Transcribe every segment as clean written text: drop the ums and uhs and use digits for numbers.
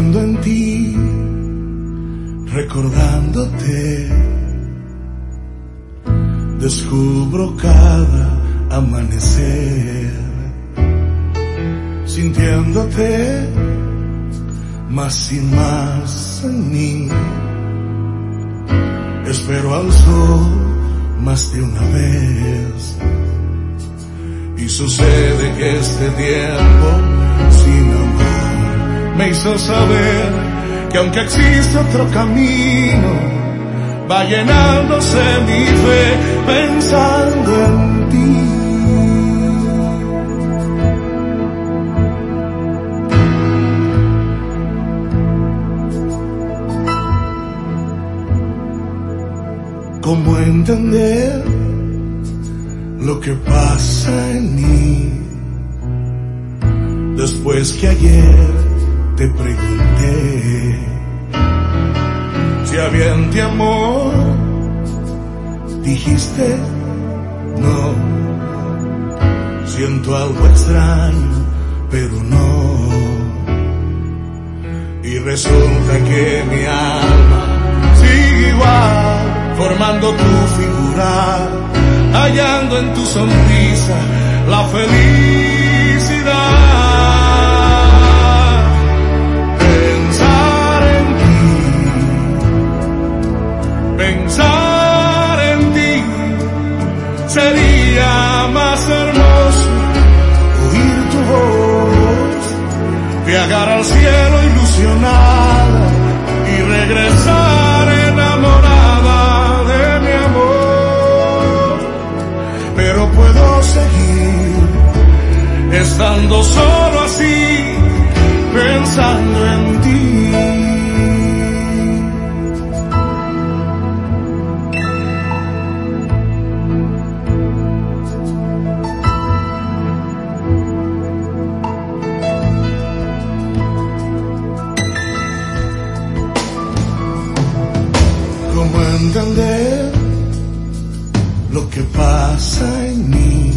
Pensando en ti, recordándote, descubro cada amanecer, sintiéndote más y más en mí. Espero al sol más de una vez, y sucede que este tiempo sin amor me hizo saber que aunque existe otro camino, va llenándose mi fe pensando en ti. ¿Cómo entender lo que pasa en mí? Después que ayer te pregunté si había en ti amor, dijiste no. Siento algo extraño, pero no. Y resulta que mi alma sigue igual, formando tu figura, hallando en tu sonrisa la felicidad. Pensar en ti sería más hermoso, oír tu voz, viajar al cielo ilusionada y regresar enamorada de mi amor. Pero puedo seguir estando solo así, pensando en ti. ¿Cómo entender lo que pasa en mí?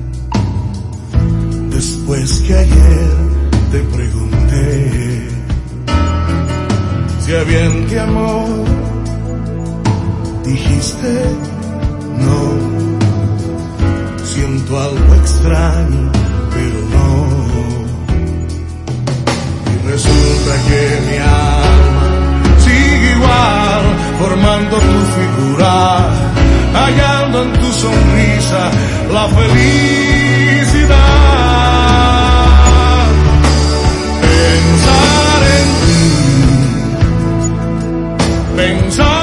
Después que ayer te pregunté si había en ti amor, dijiste no. Siento algo extraño, pero no. Y resulta que mi alma sigue igual, formando tu figura, hallando en tu sonrisa la felicidad. Pensar en ti, pensar